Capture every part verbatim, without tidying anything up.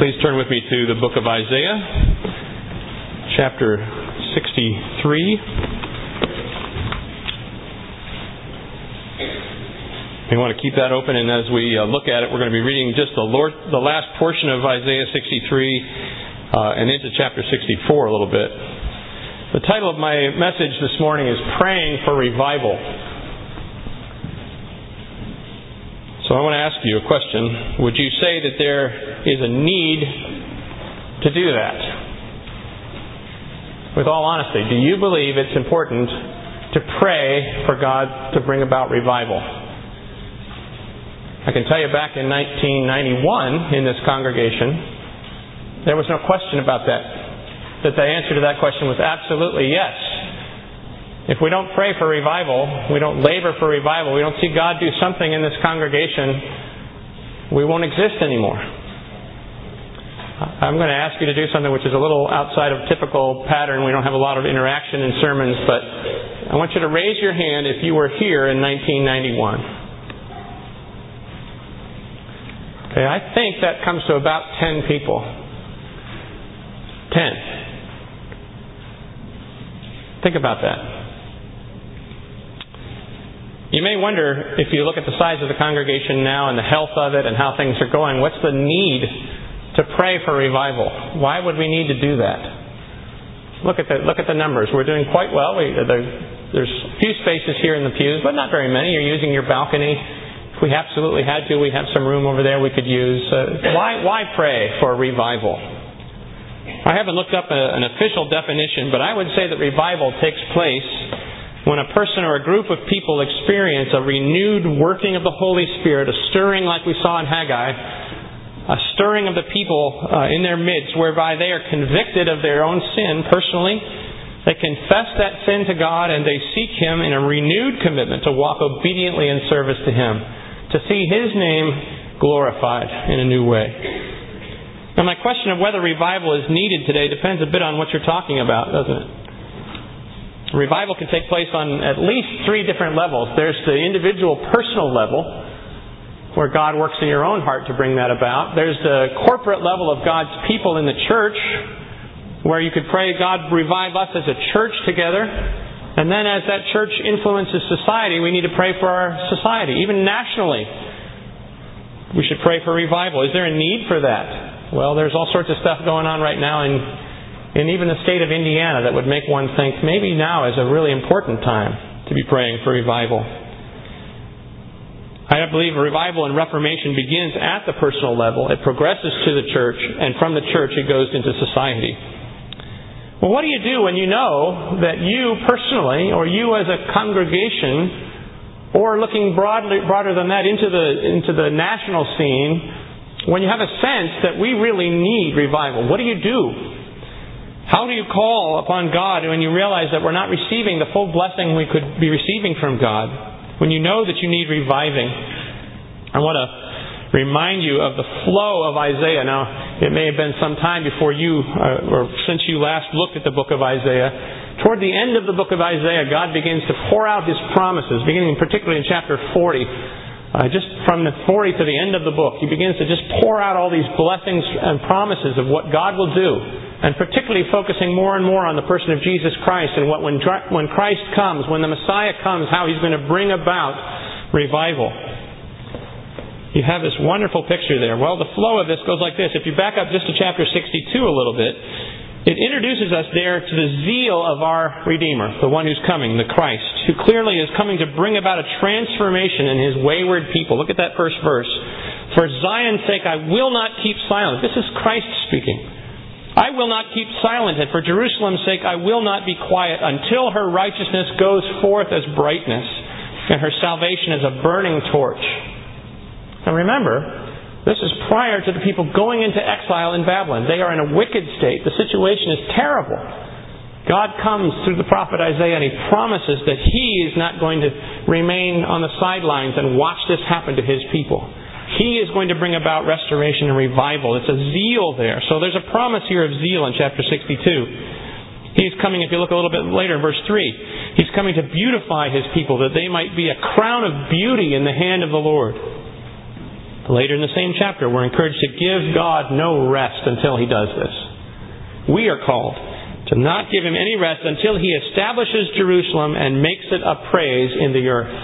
Please turn with me to the book of Isaiah, chapter sixty-three. We want to keep that open, and as we uh, look at it, we're going to be reading just the, Lord, the last portion of Isaiah sixty-three uh, and into chapter sixty-four a little bit. The title of my message this morning is Praying for Revival. So I want to ask you a question. Would you say that there is a need to do that? With all honesty, do you believe it's important to pray for God to bring about revival? I can tell you back in nineteen ninety-one in this congregation, there was no question about that. That the answer to that question was absolutely yes. If we don't pray for revival, we don't labor for revival, we don't see God do something in this congregation, we won't exist anymore. I'm going to ask you to do something which is a little outside of typical pattern. We don't have a lot of interaction in sermons, but I want you to raise your hand if you were here in nineteen ninety-one. Okay, I think that comes to about ten people. Ten. Think about that. You may wonder, if you look at the size of the congregation now and the health of it and how things are going, what's the need to pray for revival? Why would we need to do that? Look at the look at the numbers. We're doing quite well. We, there's a few spaces here in the pews, but not very many. You're using your balcony. If we absolutely had to, we have some room over there we could use. Uh, why why pray for revival? I haven't looked up a, an official definition, but I would say that revival takes place when a person or a group of people experience a renewed working of the Holy Spirit, a stirring like we saw in Haggai, a stirring of the people uh, in their midst whereby they are convicted of their own sin personally. They confess that sin to God and they seek Him in a renewed commitment to walk obediently in service to Him, to see His name glorified in a new way. Now my question of whether revival is needed today depends a bit on what you're talking about, doesn't it? Revival can take place on at least three different levels. There's the individual personal level, where God works in your own heart to bring that about. There's the corporate level of God's people in the church, where you could pray, God, revive us as a church together. And then as that church influences society, we need to pray for our society. Even nationally, we should pray for revival. Is there a need for that? Well, there's all sorts of stuff going on right now in in even the state of Indiana that would make one think maybe now is a really important time to be praying for revival. I believe revival and reformation begins at the personal level. It progresses to the church, and from the church it goes into society. Well, what do you do when you know that you personally, or you as a congregation, or looking broadly, broader than that into the into the national scene, when you have a sense that we really need revival, what do you do? How do you call upon God when you realize that we're not receiving the full blessing we could be receiving from God? When you know that you need reviving. I want to remind you of the flow of Isaiah. Now, it may have been some time before you, uh, or since you last looked at the book of Isaiah. Toward the end of the book of Isaiah, God begins to pour out His promises, beginning particularly in chapter forty. Uh, just from the forty to the end of the book, He begins to just pour out all these blessings and promises of what God will do. And particularly focusing more and more on the person of Jesus Christ and what when when Christ comes, when the Messiah comes, how He's going to bring about revival. You have this wonderful picture there. Well, the flow of this goes like this. If you back up just to chapter sixty-two a little bit, it introduces us there to the zeal of our Redeemer, the one who's coming, the Christ, who clearly is coming to bring about a transformation in His wayward people. Look at that first verse. For Zion's sake I will not keep silent. This is Christ speaking. I will not keep silent, and for Jerusalem's sake I will not be quiet until her righteousness goes forth as brightness and her salvation as a burning torch. Now remember, this is prior to the people going into exile in Babylon. They are in a wicked state. The situation is terrible. God comes through the prophet Isaiah and He promises that He is not going to remain on the sidelines and watch this happen to His people. He is going to bring about restoration and revival. It's a zeal there. So there's a promise here of zeal in chapter sixty-two. He's coming, if you look a little bit later in verse three, He's coming to beautify His people that they might be a crown of beauty in the hand of the Lord. Later in the same chapter, we're encouraged to give God no rest until He does this. We are called to not give Him any rest until He establishes Jerusalem and makes it a praise in the earth.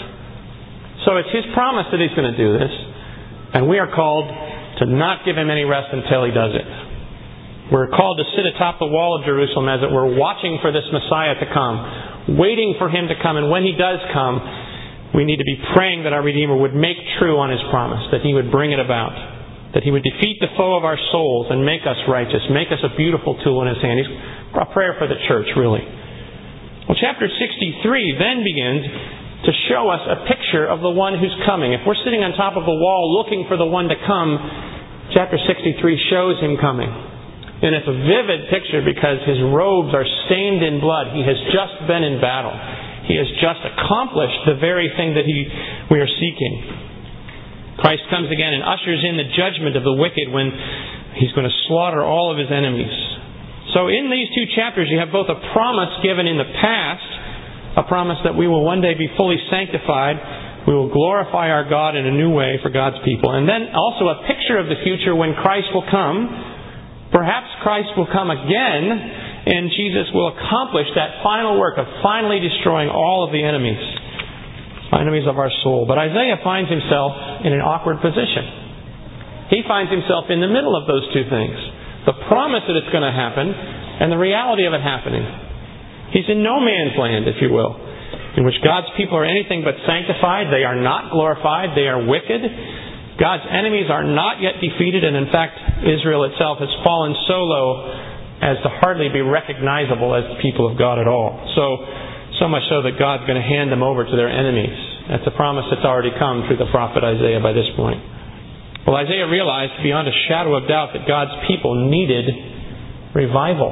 So it's His promise that He's going to do this, and we are called to not give Him any rest until He does it. We're called to sit atop the wall of Jerusalem, as it were, watching for this Messiah to come, waiting for Him to come, and when He does come, we need to be praying that our Redeemer would make true on His promise, that He would bring it about, that He would defeat the foe of our souls and make us righteous, make us a beautiful tool in His hand. He's a prayer for the church, really. Well, chapter sixty-three then begins to show us a picture of the one who's coming. If we're sitting on top of a wall looking for the one to come, chapter sixty-three shows Him coming. And it's a vivid picture because His robes are stained in blood. He has just been in battle. He has just accomplished the very thing that he we are seeking. Christ comes again and ushers in the judgment of the wicked when He's going to slaughter all of His enemies. So in these two chapters you have both a promise given in the past, a promise that we will one day be fully sanctified, we will glorify our God in a new way for God's people, and then also a picture of the future when Christ will come. Perhaps Christ will come again and Jesus will accomplish that final work of finally destroying all of the enemies, enemies of our soul. But Isaiah finds himself in an awkward position. He finds himself in the middle of those two things. The promise that it's going to happen and the reality of it happening. He's in no man's land, if you will, in which God's people are anything but sanctified. They are not glorified. They are wicked. God's enemies are not yet defeated, and in fact, Israel itself has fallen so low as to hardly be recognizable as the people of God at all. So, so much so that God's going to hand them over to their enemies. That's a promise that's already come through the prophet Isaiah by this point. Well, Isaiah realized beyond a shadow of doubt that God's people needed revival.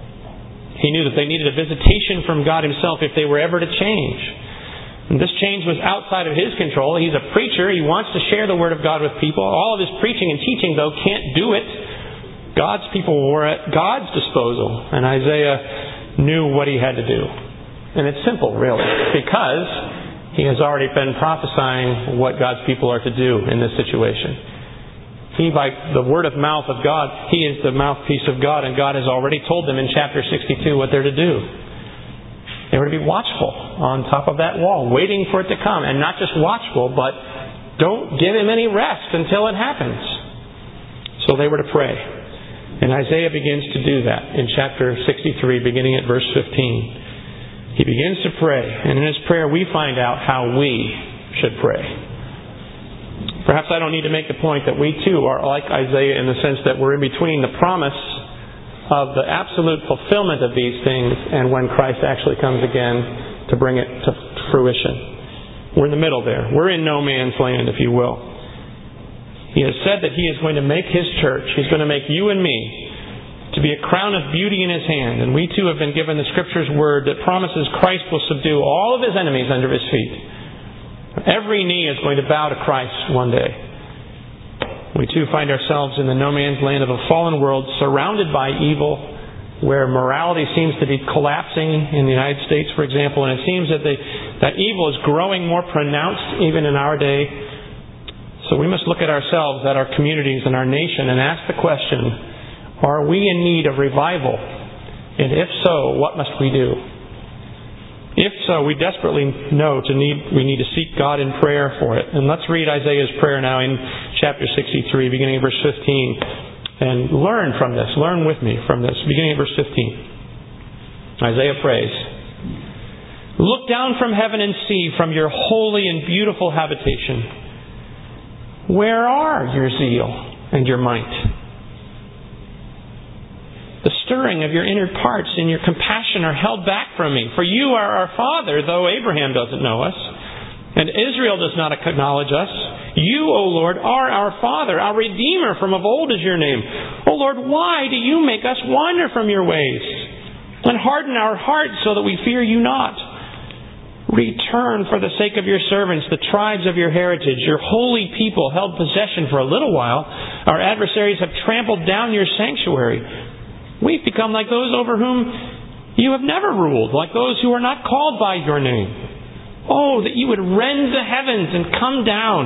He knew that they needed a visitation from God Himself if they were ever to change. And this change was outside of His control. He's a preacher. He wants to share the Word of God with people. All of His preaching and teaching, though, can't do it. God's people were at God's disposal. And Isaiah knew what he had to do. And it's simple, really, because he has already been prophesying what God's people are to do in this situation. He, by the word of mouth of God, he is the mouthpiece of God, and God has already told them in chapter sixty-two what they're to do. They were to be watchful on top of that wall, waiting for it to come. And not just watchful, but don't give Him any rest until it happens. So they were to pray. And Isaiah begins to do that in chapter sixty-three, beginning at verse fifteen. He begins to pray, and in his prayer we find out how we should pray. Perhaps I don't need to make the point that we too are like Isaiah in the sense that we're in between the promise of the absolute fulfillment of these things and when Christ actually comes again to bring it to fruition. We're in the middle there. We're in no man's land, if you will. He has said that He is going to make His church, He's going to make you and me to be a crown of beauty in His hand. And we too have been given the Scripture's word that promises Christ will subdue all of His enemies under His feet. Every knee is going to bow to Christ one day. We too find ourselves in the no man's land of a fallen world, surrounded by evil, where morality seems to be collapsing in the United States, for example, and it seems that the, that evil is growing more pronounced even in our day. So we must look at ourselves, at our communities and our nation, and ask the question, are we in need of revival? And if so, what must we do? If so, we desperately know to need we need to seek God in prayer for it. And let's read Isaiah's prayer now in chapter sixty-three, beginning at verse fifteen, and learn from this. Learn with me from this, beginning at verse fifteen. Isaiah prays, "Look down from heaven and see from your holy and beautiful habitation. Where are your zeal and your might? The stirring of your inner parts and your compassion are held back from me. For you are our Father, though Abraham doesn't know us, and Israel does not acknowledge us. You, O Lord, are our Father. Our Redeemer from of old is your name. O Lord, why do you make us wander from your ways and harden our hearts so that we fear you not? Return for the sake of your servants, the tribes of your heritage. Your holy people held possession for a little while. Our adversaries have trampled down your sanctuary. We've become like those over whom you have never ruled, like those who are not called by your name. Oh, that you would rend the heavens and come down,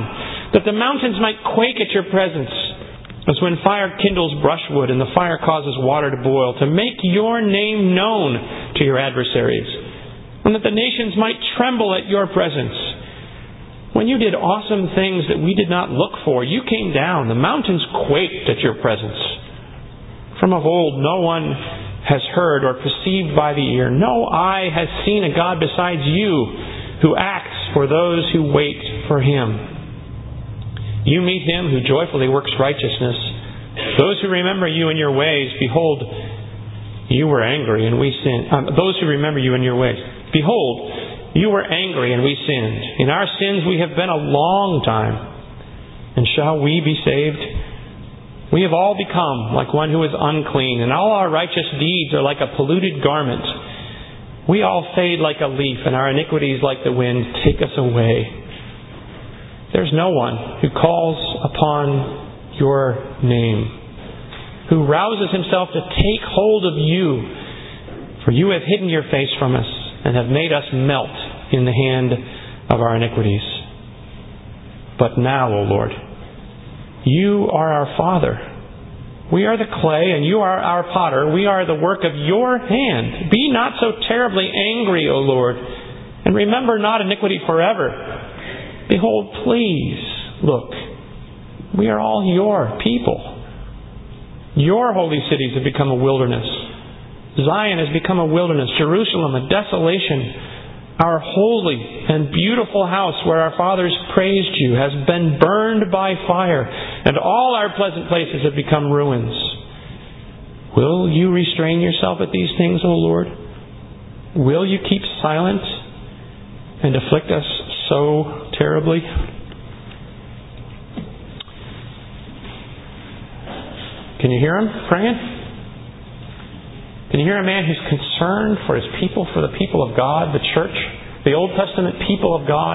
that the mountains might quake at your presence, as when fire kindles brushwood and the fire causes water to boil, to make your name known to your adversaries, and that the nations might tremble at your presence. When you did awesome things that we did not look for, you came down. The mountains quaked at your presence. From of old, no one has heard or perceived by the ear. No eye has seen a God besides you, who acts for those who wait for Him. You meet Him who joyfully works righteousness. Those who remember you in your ways, behold, you were angry and we sinned. Um, those who remember you in your ways, behold, you were angry and we sinned. In our sins we have been a long time. And shall we be saved? We have all become like one who is unclean, and all our righteous deeds are like a polluted garment. We all fade like a leaf, and our iniquities like the wind take us away. There's no one who calls upon your name, who rouses himself to take hold of you, for you have hidden your face from us and have made us melt in the hand of our iniquities. But now, O Lord, you are our Father. We are the clay, and you are our potter. We are the work of your hand. Be not so terribly angry, O Lord, and remember not iniquity forever. Behold, please, look, we are all your people. Your holy cities have become a wilderness. Zion has become a wilderness. Jerusalem a desolation. Our holy and beautiful house where our fathers praised you has been burned by fire, and all our pleasant places have become ruins. Will you restrain yourself at these things, O Lord? Will you keep silent and afflict us so terribly? Can you hear him praying? Can you hear a man who's concerned for his people, for the people of God, the church, the Old Testament people of God?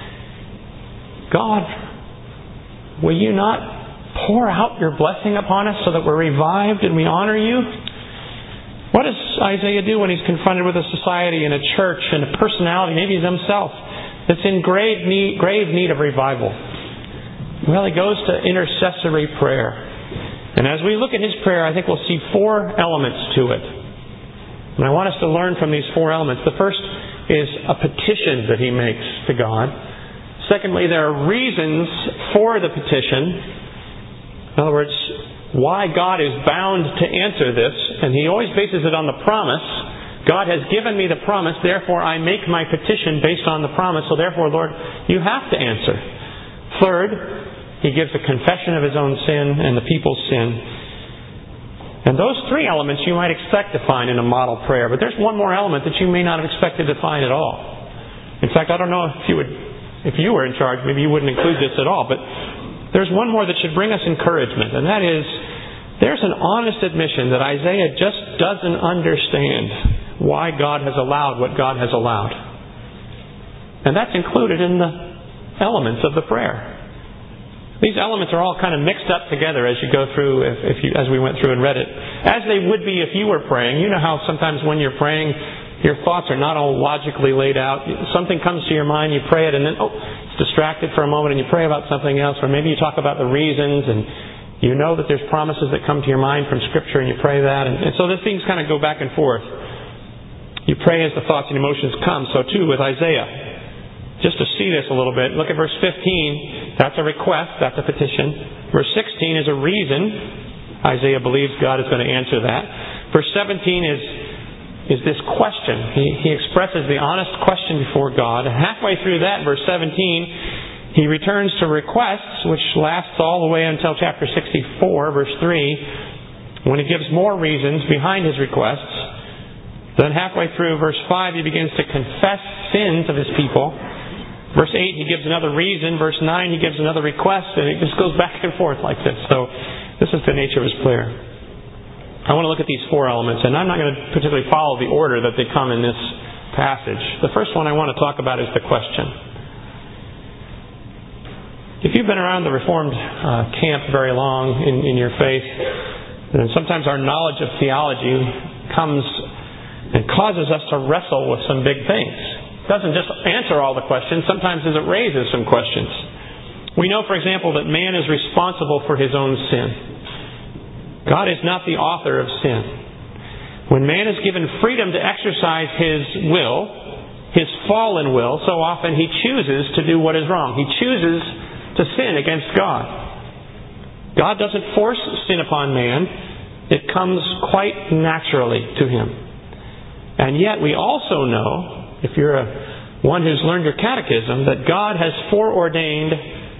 God, will you not pour out your blessing upon us so that we're revived and we honor you? What does Isaiah do when he's confronted with a society and a church and a personality, maybe he's himself, that's in grave need, grave need of revival? Well, he goes to intercessory prayer. And as we look at his prayer, I think we'll see four elements to it. And I want us to learn from these four elements. The first is a petition that he makes to God. Secondly, there are reasons for the petition. In other words, why God is bound to answer this. And he always bases it on the promise. God has given me the promise, therefore I make my petition based on the promise. So therefore, Lord, you have to answer. Third, he gives a confession of his own sin and the people's sin. And those three elements you might expect to find in a model prayer. But there's one more element that you may not have expected to find at all. In fact, I don't know if you would, if you were in charge, maybe you wouldn't include this at all. But there's one more that should bring us encouragement. And that is, there's an honest admission that Isaiah just doesn't understand why God has allowed what God has allowed. And that's included in the elements of the prayer. These elements are all kind of mixed up together as you go through, if, if you, as we went through and read it. As they would be if you were praying. You know how sometimes when you're praying, your thoughts are not all logically laid out. Something comes to your mind, you pray it, and then, oh, it's distracted for a moment, and you pray about something else. Or maybe you talk about the reasons, and you know that there's promises that come to your mind from Scripture, and you pray that. And, and so the things kind of go back and forth. You pray as the thoughts and emotions come. So too with Isaiah. Just to see this a little bit, look at verse fifteen. That's a request. That's a petition. Verse sixteen is a reason. Isaiah believes God is going to answer that. Verse seventeen is, is this question. He, he expresses the honest question before God. And halfway through that, verse seventeen, he returns to requests, which lasts all the way until chapter sixty-four, verse three, when he gives more reasons behind his requests. Then halfway through verse five, he begins to confess sins of his people. Verse eight, he gives another reason. Verse nine, he gives another request. And it just goes back and forth like this. So this is the nature of his prayer. I want to look at these four elements. And I'm not going to particularly follow the order that they come in this passage. The first one I want to talk about is the question. If you've been around the Reformed uh, camp very long in, in your faith, then sometimes our knowledge of theology comes and causes us to wrestle with some big things. It doesn't just answer all the questions. Sometimes it raises some questions. We know, for example, that man is responsible for his own sin. God is not the author of sin. When man is given freedom to exercise his will, his fallen will, so often he chooses to do what is wrong. He chooses to sin against God. God doesn't force sin upon man. It comes quite naturally to him. And yet we also know, if you're a, one who's learned your catechism, that God has foreordained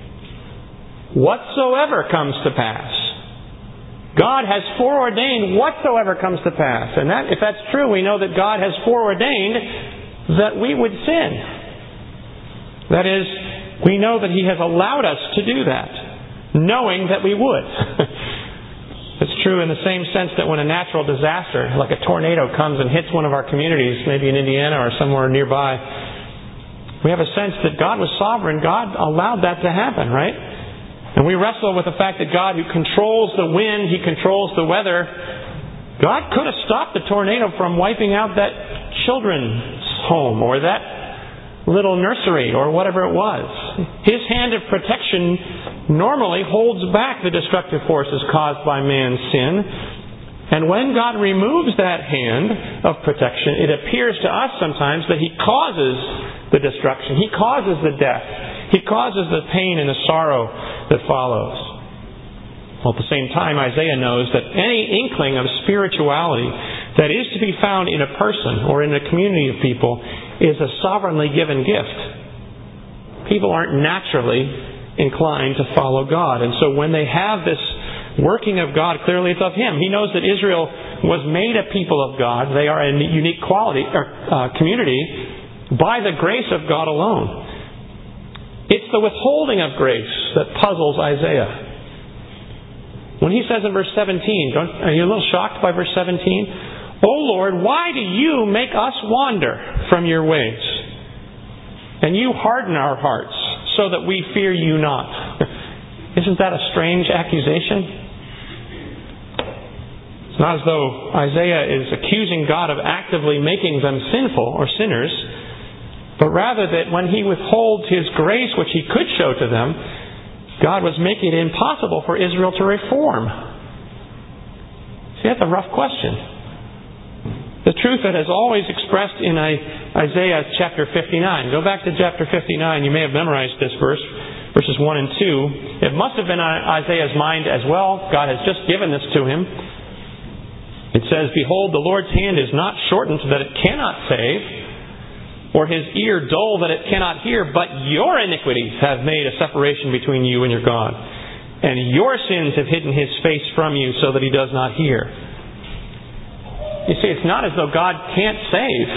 whatsoever comes to pass. God has foreordained whatsoever comes to pass. And that, if that's true, we know that God has foreordained that we would sin. That is, we know that He has allowed us to do that, knowing that we would. It's true in the same sense that when a natural disaster, like a tornado, comes and hits one of our communities, maybe in Indiana or somewhere nearby, we have a sense that God was sovereign. God allowed that to happen, right? And we wrestle with the fact that God, who controls the wind, He controls the weather, God could have stopped the tornado from wiping out that children's home or that little nursery or whatever it was. His hand of protection normally holds back the destructive forces caused by man's sin. And when God removes that hand of protection, it appears to us sometimes that He causes the destruction. He causes the death. He causes the pain and the sorrow that follows. Well, at the same time, Isaiah knows that any inkling of spirituality that is to be found in a person or in a community of people is a sovereignly given gift. People aren't naturally inclined to follow God. And so when they have this working of God, clearly it's of Him. He knows that Israel was made a people of God. They are a unique quality or uh, community by the grace of God alone. It's the withholding of grace that puzzles Isaiah. When he says in verse seventeen, don't, are you a little shocked by verse seventeen? O Lord, why do you make us wander from your ways? And you harden our hearts so that we fear you not. Isn't that a strange accusation? It's not as though Isaiah is accusing God of actively making them sinful or sinners, but rather that when He withholds His grace, which He could show to them, God was making it impossible for Israel to reform. See, that's a rough question. The truth that is always expressed in Isaiah chapter fifty-nine. Go back to chapter fifty-nine. You may have memorized this verse, verses one and two. It must have been on Isaiah's mind as well. God has just given this to him. It says, Behold, the Lord's hand is not shortened that it cannot save, or His ear dull that it cannot hear, but your iniquities have made a separation between you and your God, and your sins have hidden His face from you so that He does not hear. You see, it's not as though God can't save.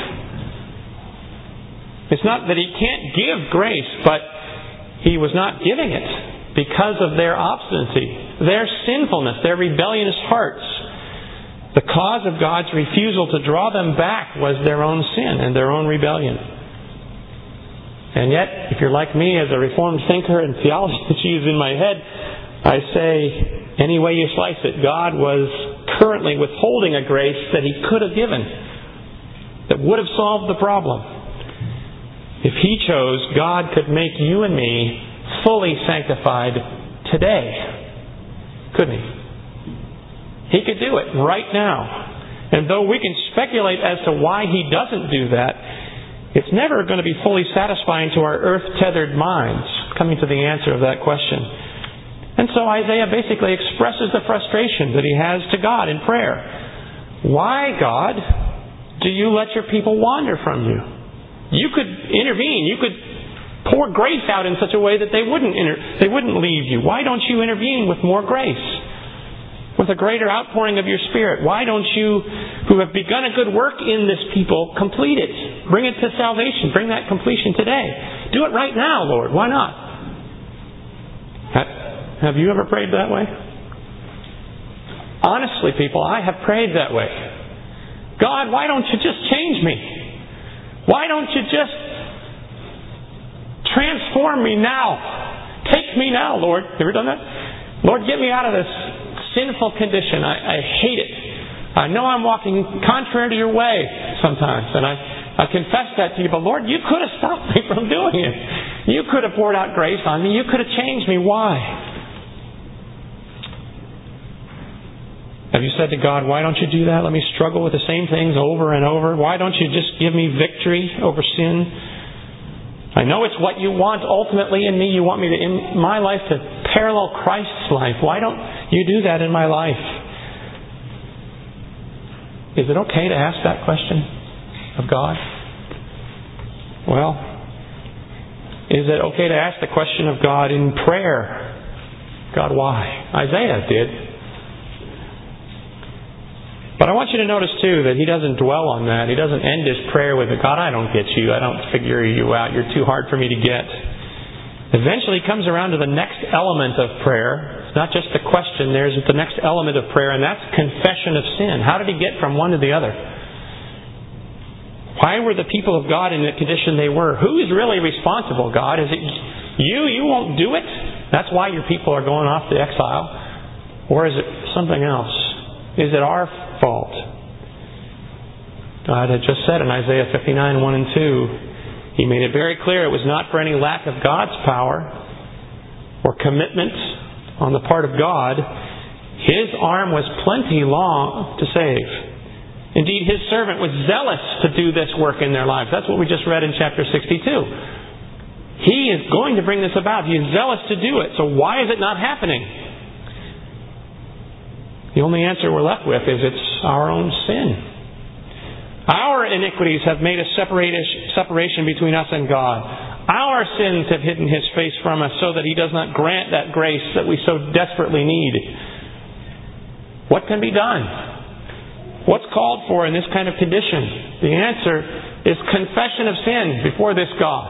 It's not that He can't give grace, but He was not giving it because of their obstinacy, their sinfulness, their rebellious hearts. The cause of God's refusal to draw them back was their own sin and their own rebellion. And yet, if you're like me as a Reformed thinker and theology is in my head, I say, any way you slice it, God was currently withholding a grace that He could have given that would have solved the problem. If He chose, God could make you and me fully sanctified today. Couldn't He? He could do it right now. And though we can speculate as to why He doesn't do that, it's never going to be fully satisfying to our earth-tethered minds coming to the answer of that question. And so Isaiah basically expresses the frustration that he has to God in prayer. Why, God, do you let your people wander from you? You could intervene. You could pour grace out in such a way that they wouldn't inter- they wouldn't leave you. Why don't you intervene with more grace? With a greater outpouring of your Spirit? Why don't you, who have begun a good work in this people, complete it? Bring it to salvation. Bring that completion today. Do it right now, Lord. Why not? Have you ever prayed that way? Honestly, people, I have prayed that way. God, why don't you just change me? Why don't you just transform me now? Take me now, Lord. You ever done that? Lord, get me out of this sinful condition. I, I hate it. I know I'm walking contrary to your way sometimes, and I, I confess that to you, but Lord, you could have stopped me from doing it. You could have poured out grace on me. You could have changed me. Why? Have you said to God, why don't you do that? Let me struggle with the same things over and over. Why don't you just give me victory over sin? I know it's what you want ultimately in me. You want me to, in my life to parallel Christ's life. Why don't you do that in my life? Is it okay to ask that question of God? Well, is it okay to ask the question of God in prayer? God, why? Isaiah did. But I want you to notice too that he doesn't dwell on that. He doesn't end his prayer with, God, I don't get you. I don't figure you out. You're too hard for me to get. Eventually he comes around to the next element of prayer. It's not just the question. There's the next element of prayer, and that's confession of sin. How did he get from one to the other? Why were the people of God in the condition they were? Who is really responsible, God? Is it you? You won't do it? That's why your people are going off to exile? Or is it something else? Is it our fault? God had just said in Isaiah fifty-nine, one and two, He made it very clear it was not for any lack of God's power or commitment on the part of God. His arm was plenty long to save. Indeed, His servant was zealous to do this work in their lives. That's what we just read in chapter sixty-two. He is going to bring this about. He is zealous to do it. So why is it not happening? The only answer we're left with is it's our own sin. Our iniquities have made a separation between us and God. Our sins have hidden His face from us so that He does not grant that grace that we so desperately need. What can be done? What's called for in this kind of condition? The answer is confession of sin before this God.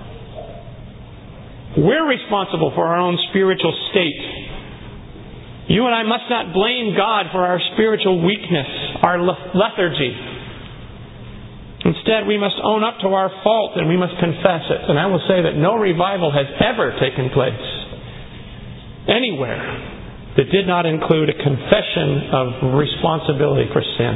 We're responsible for our own spiritual state. You and I must not blame God for our spiritual weakness, our lethargy. Instead, we must own up to our fault and we must confess it. And I will say that no revival has ever taken place anywhere that did not include a confession of responsibility for sin.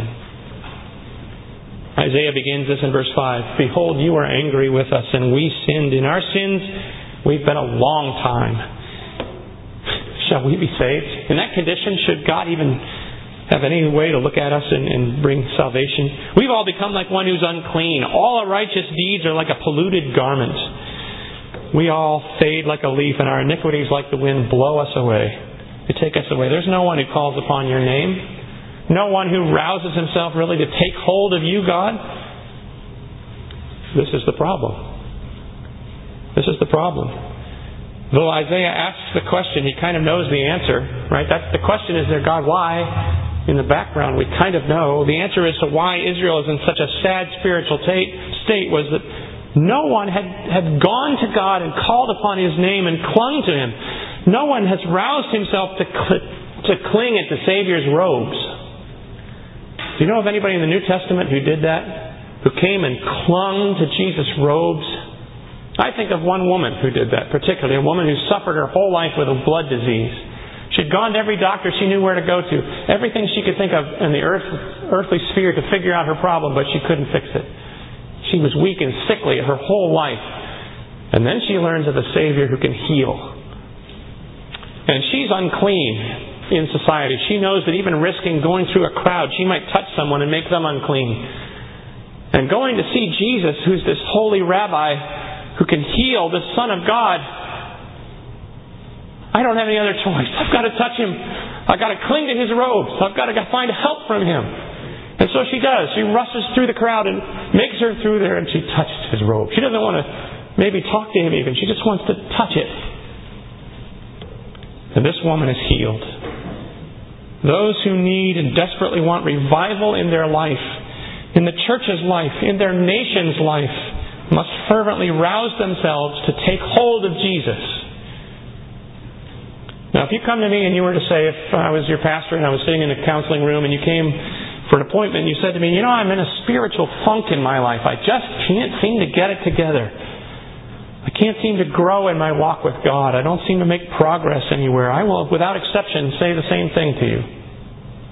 Isaiah begins this in verse five. Behold, you are angry with us, and we sinned. In our sins, we've been a long time. Shall we be saved? In that condition, should God even have any way to look at us and, and bring salvation? We've all become like one who's unclean. All our righteous deeds are like a polluted garment. We all fade like a leaf, and our iniquities like the wind blow us away. They take us away. There's no one who calls upon your name. No one who rouses himself really to take hold of you, God. This is the problem. This is the problem. Though Isaiah asks the question, he kind of knows the answer, right? That's the question is there, God, why? In the background, we kind of know. The answer as to why Israel is in such a sad spiritual state was that no one had, had gone to God and called upon His name and clung to Him. No one has roused himself to, cl- to cling at the Savior's robes. Do you know of anybody in the New Testament who did that? Who came and clung to Jesus' robes? I think of one woman who did that, particularly a woman who suffered her whole life with a blood disease. She'd gone to every doctor she knew where to go to, everything she could think of in the earth, earthly sphere to figure out her problem, but she couldn't fix it. She was weak and sickly her whole life. And then she learns of a Savior who can heal. And she's unclean in society. She knows that even risking going through a crowd, she might touch someone and make them unclean. And going to see Jesus, who's this holy rabbi who can heal, the Son of God, I don't have any other choice. I've got to touch Him. I've got to cling to His robes. I've got to find help from Him. And so she does. She rushes through the crowd and makes her through there, and she touches His robe. She doesn't want to maybe talk to Him even. She just wants to touch it. And this woman is healed. Those who need and desperately want revival in their life, in the church's life, in their nation's life, must fervently rouse themselves to take hold of Jesus. Now, if you come to me and you were to say, if I was your pastor and I was sitting in a counseling room and you came for an appointment and you said to me, you know, I'm in a spiritual funk in my life. I just can't seem to get it together. I can't seem to grow in my walk with God. I don't seem to make progress anywhere. I will, without exception, say the same thing to you.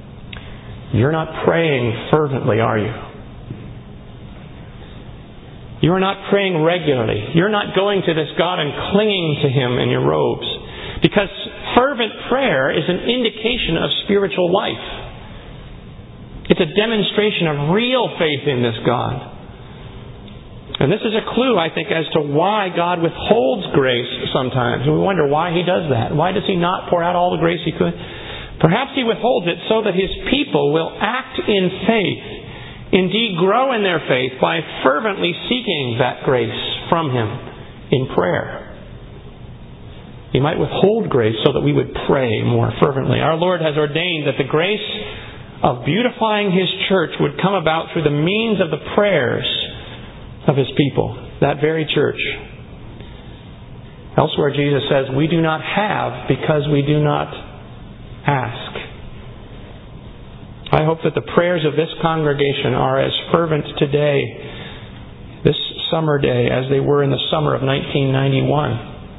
You're not praying fervently, are you? You are not praying regularly. You're not going to this God and clinging to Him in your robes. Because fervent prayer is an indication of spiritual life. It's a demonstration of real faith in this God. And this is a clue, I think, as to why God withholds grace sometimes. And we wonder why He does that. Why does He not pour out all the grace He could? Perhaps He withholds it so that His people will act in faith, indeed grow in their faith by fervently seeking that grace from Him in prayer. He might withhold grace so that we would pray more fervently. Our Lord has ordained that the grace of beautifying His church would come about through the means of the prayers of His people, that very church. Elsewhere Jesus says, we do not have because we do not ask. I hope that the prayers of this congregation are as fervent today, this summer day, as they were in the summer of nineteen ninety-one.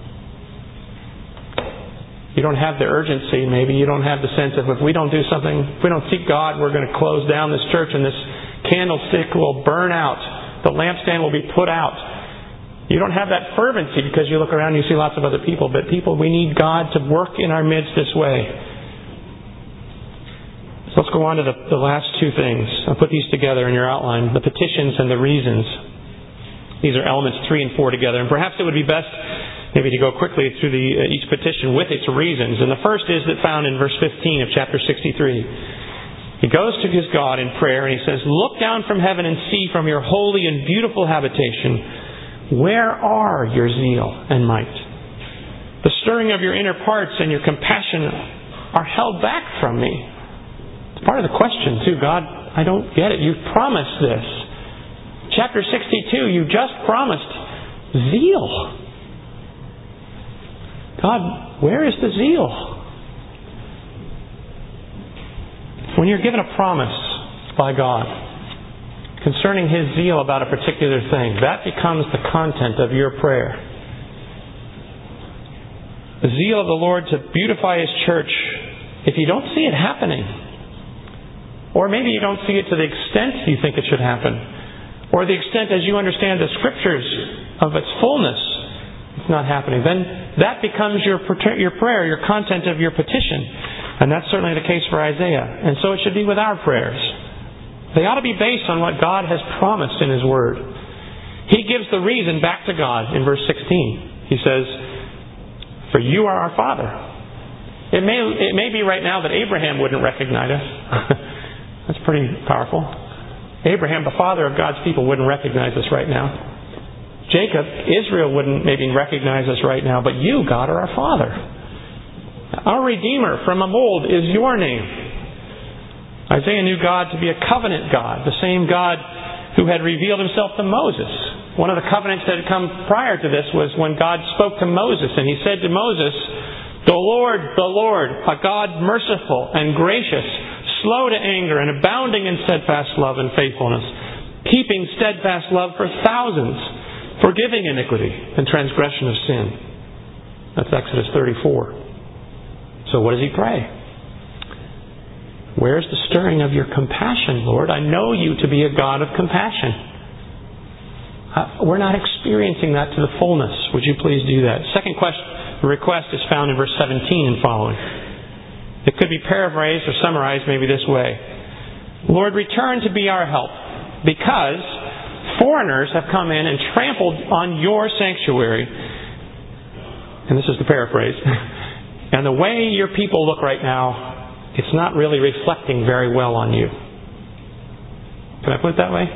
You don't have the urgency, maybe. You don't have the sense of if we don't do something, if we don't seek God, we're going to close down this church and this candlestick will burn out. The lampstand will be put out. You don't have that fervency because you look around and you see lots of other people. But people, we need God to work in our midst this way. So let's go on to the, the last two things. I'll put these together in your outline. The petitions and the reasons. These are elements three and four together. And perhaps it would be best maybe to go quickly through the, uh, each petition with its reasons. And the first is that found in verse fifteen of chapter sixty-three. He goes to his God in prayer and he says, look down from heaven and see from your holy and beautiful habitation, where are your zeal and might? The stirring of your inner parts and your compassion are held back from me. It's part of the question too. God, I don't get it. You've promised this. Chapter sixty-two, you just promised zeal. God, where is the zeal? When you're given a promise by God concerning His zeal about a particular thing, that becomes the content of your prayer. The zeal of the Lord to beautify His church, if you don't see it happening, or maybe you don't see it to the extent you think it should happen, or the extent as you understand the Scriptures of its fullness, it's not happening, then that becomes your your prayer, your content of your petition. And that's certainly the case for Isaiah. And so it should be with our prayers. They ought to be based on what God has promised in His Word. He gives the reason back to God in verse sixteen. He says, for you are our Father. It may, it may be right now that Abraham wouldn't recognize us. That's pretty powerful. Abraham, the father of God's people, wouldn't recognize us right now. Jacob, Israel wouldn't maybe recognize us right now, but you, God, are our Father. Our Redeemer from of old is your name. Isaiah knew God to be a covenant God, the same God who had revealed Himself to Moses. One of the covenants that had come prior to this was when God spoke to Moses, and He said to Moses, the Lord, the Lord, a God merciful and gracious, slow to anger and abounding in steadfast love and faithfulness, keeping steadfast love for thousands, forgiving iniquity and transgression of sin. That's Exodus thirty-four. So what does he pray? Where's the stirring of your compassion, Lord? I know you to be a God of compassion. Uh, we're not experiencing that to the fullness. Would you please do that? Second question, the request is found in verse seventeen and following. It could be paraphrased or summarized maybe this way. Lord, return to be our help, because foreigners have come in and trampled on your sanctuary. And this is the paraphrase. And the way your people look right now, it's not really reflecting very well on you. Can I put it that way?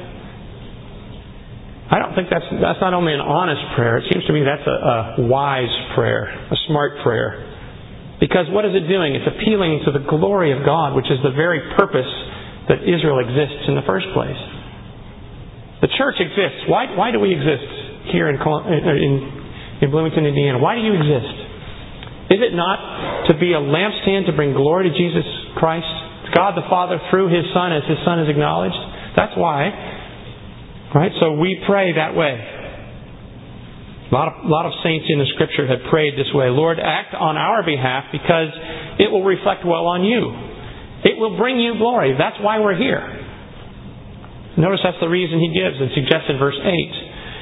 I don't think that's that's not only an honest prayer. It seems to me that's a, a wise prayer, a smart prayer. Because what is it doing? It's appealing to the glory of God, which is the very purpose that Israel exists in the first place. The church exists. Why, why do we exist here in, in, in Bloomington, Indiana? Why do you exist? Is it not to be a lampstand to bring glory to Jesus Christ, God the Father, through His Son, as His Son is acknowledged? That's why. Right? So we pray that way. A lot of, a lot of saints in the Scripture have prayed this way. Lord, act on our behalf because it will reflect well on you. It will bring you glory. That's why we're here. Notice that's the reason he gives and suggests in verse eight.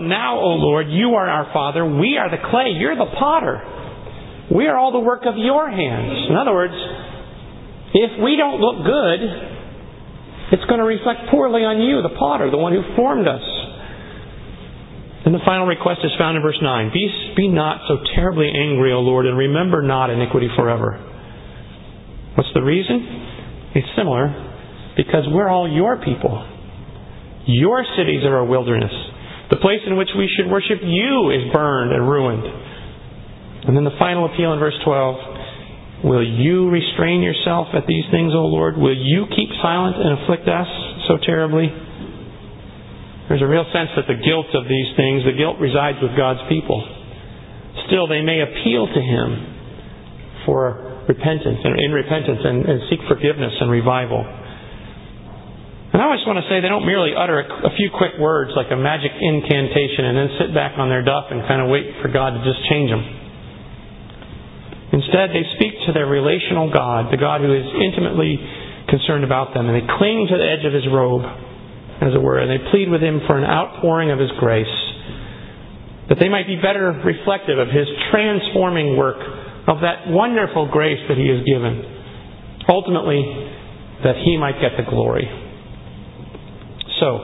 But now, O Lord, you are our Father. We are the clay. You're the potter. We are all the work of your hands. In other words, if we don't look good, it's going to reflect poorly on you, the potter, the one who formed us. And the final request is found in verse nine. Be, be not so terribly angry, O Lord, and remember not iniquity forever. What's the reason? It's similar. Because we're all your people. Your cities are a wilderness. The place in which we should worship you is burned and ruined. And then the final appeal in verse twelve. Will you restrain yourself at these things, O Lord? Will you keep silent and afflict us so terribly? There's a real sense that the guilt of these things, the guilt resides with God's people. Still, they may appeal to Him for repentance and in repentance and, and seek forgiveness and revival. And I always want to say they don't merely utter a, a few quick words like a magic incantation and then sit back on their duff and kind of wait for God to just change them. Instead, they speak to their relational God, the God who is intimately concerned about them, and they cling to the edge of His robe, as it were, and they plead with Him for an outpouring of His grace, that they might be better reflective of His transforming work, of that wonderful grace that He has given. Ultimately, that He might get the glory. So,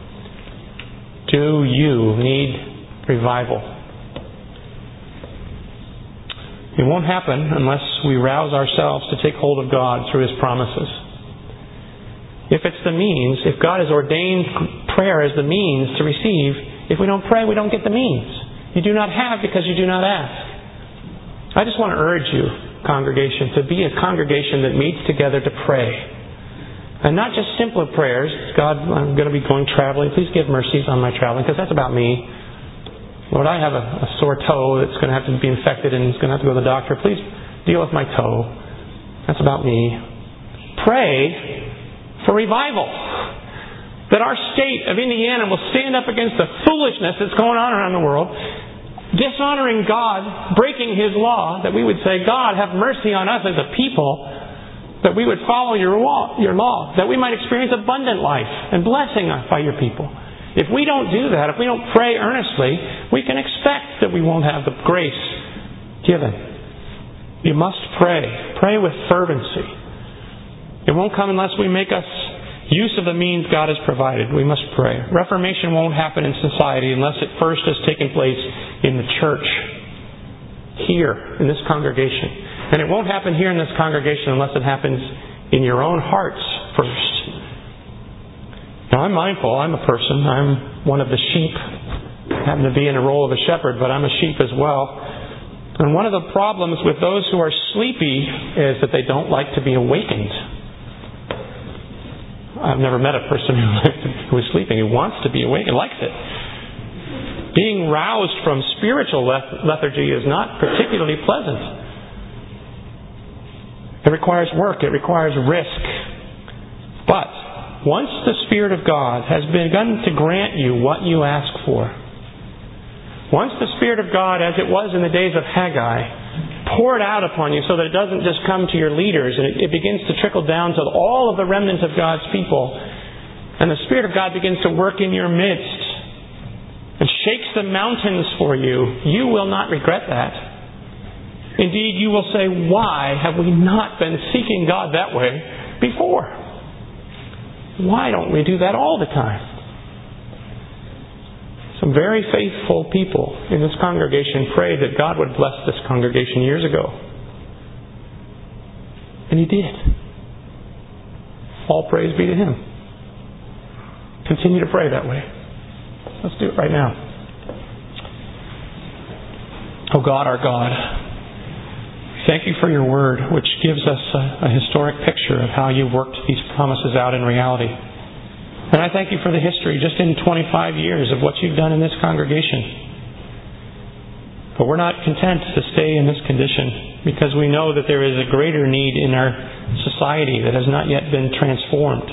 do you need revival? It won't happen unless we rouse ourselves to take hold of God through His promises. If it's the means, if God has ordained prayer as the means to receive, if we don't pray, we don't get the means. You do not have because you do not ask. I just want to urge you, congregation, to be a congregation that meets together to pray. And not just simpler prayers. God, I'm going to be going traveling. Please give mercies on my traveling, because that's about me. Lord, I have a, a sore toe that's going to have to be infected and it's going to have to go to the doctor. Please deal with my toe. That's about me. Pray for revival. That our state of Indiana will stand up against the foolishness that's going on around the world, dishonoring God, breaking His law, that we would say, God, have mercy on us as a people, that we would follow your law, your law, that we might experience abundant life and blessing by your people. If we don't do that, if we don't pray earnestly, we can expect that we won't have the grace given. You must pray. Pray with fervency. It won't come unless we make us use of the means God has provided. We must pray. Reformation won't happen in society unless it first has taken place in the church, here, in this congregation. And it won't happen here in this congregation unless it happens in your own hearts first. Now, I'm mindful. I'm a person. I'm one of the sheep. I happen to be in the role of a shepherd, but I'm a sheep as well. And one of the problems with those who are sleepy is that they don't like to be awakened. I've never met a person who is sleeping who wants to be awakened, likes it. Being roused from spiritual lethargy is not particularly pleasant. It requires work. It requires risk. But once the Spirit of God has begun to grant you what you ask for, once the Spirit of God, as it was in the days of Haggai, poured out upon you so that it doesn't just come to your leaders and it, it begins to trickle down to all of the remnants of God's people, and the Spirit of God begins to work in your midst and shakes the mountains for you, you will not regret that. Indeed, you will say, why have we not been seeking God that way before? Why don't we do that all the time? Some very faithful people in this congregation prayed that God would bless this congregation years ago. And He did. All praise be to Him. Continue to pray that way. Let's do it right now. Oh God, our God, thank you for your word, which gives us a, a historic picture of how you've worked these promises out in reality. And I thank you for the history, just in twenty-five years, of what you've done in this congregation. But we're not content to stay in this condition, because we know that there is a greater need in our society that has not yet been transformed.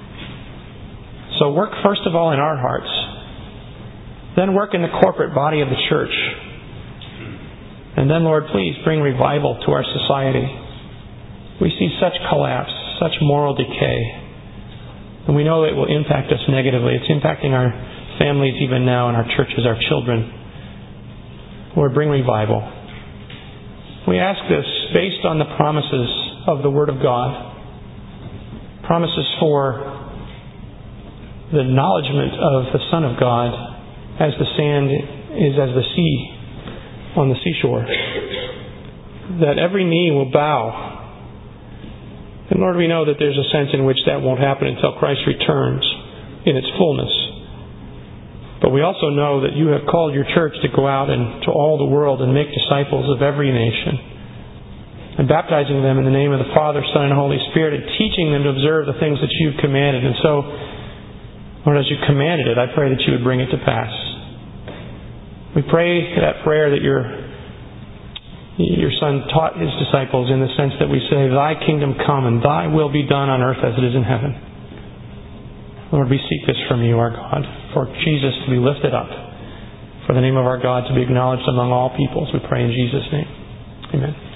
So work first of all in our hearts. Then work in the corporate body of the church. And then, Lord, please bring revival to our society. We see such collapse, such moral decay. And we know it will impact us negatively. It's impacting our families even now, in our churches, our children. Lord, bring revival. We ask this based on the promises of the Word of God. Promises for the acknowledgement of the Son of God as the sand is as the sea on the seashore. That every knee will bow. And Lord, we know that there's a sense in which that won't happen until Christ returns in its fullness. But we also know that you have called your church to go out and to all the world and make disciples of every nation, and baptizing them in the name of the Father, Son, and Holy Spirit, and teaching them to observe the things that you've commanded. And so, Lord, as you commanded it, I pray that you would bring it to pass. We pray that prayer that your, your Son taught his disciples, in the sense that we say, Thy kingdom come and Thy will be done on earth as it is in heaven. Lord, we seek this from you, our God, for Jesus to be lifted up, for the name of our God to be acknowledged among all peoples. We pray in Jesus' name. Amen.